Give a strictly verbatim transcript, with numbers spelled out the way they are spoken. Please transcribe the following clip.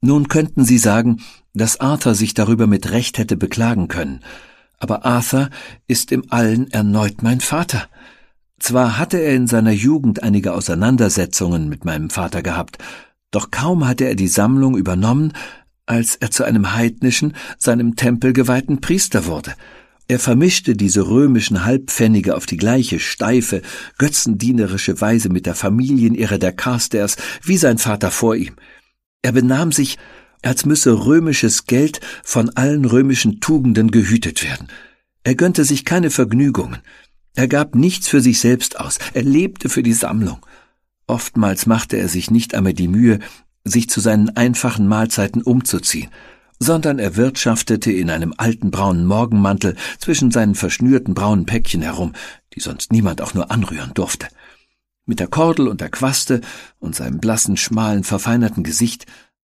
Nun könnten Sie sagen, dass Arthur sich darüber mit Recht hätte beklagen können, aber Arthur ist im Allen erneut mein Vater. Zwar hatte er in seiner Jugend einige Auseinandersetzungen mit meinem Vater gehabt, doch kaum hatte er die Sammlung übernommen, als er zu einem heidnischen, seinem Tempel geweihten Priester wurde. Er vermischte diese römischen Halbpfennige auf die gleiche steife, götzendienerische Weise mit der Familienehre der Carstairs wie sein Vater vor ihm. Er benahm sich, als müsse römisches Geld von allen römischen Tugenden gehütet werden. Er gönnte sich keine Vergnügungen. Er gab nichts für sich selbst aus. Er lebte für die Sammlung. Oftmals machte er sich nicht einmal die Mühe, sich zu seinen einfachen Mahlzeiten umzuziehen, sondern er wirtschaftete in einem alten braunen Morgenmantel zwischen seinen verschnürten braunen Päckchen herum, die sonst niemand auch nur anrühren durfte. Mit der Kordel und der Quaste und seinem blassen, schmalen, verfeinerten Gesicht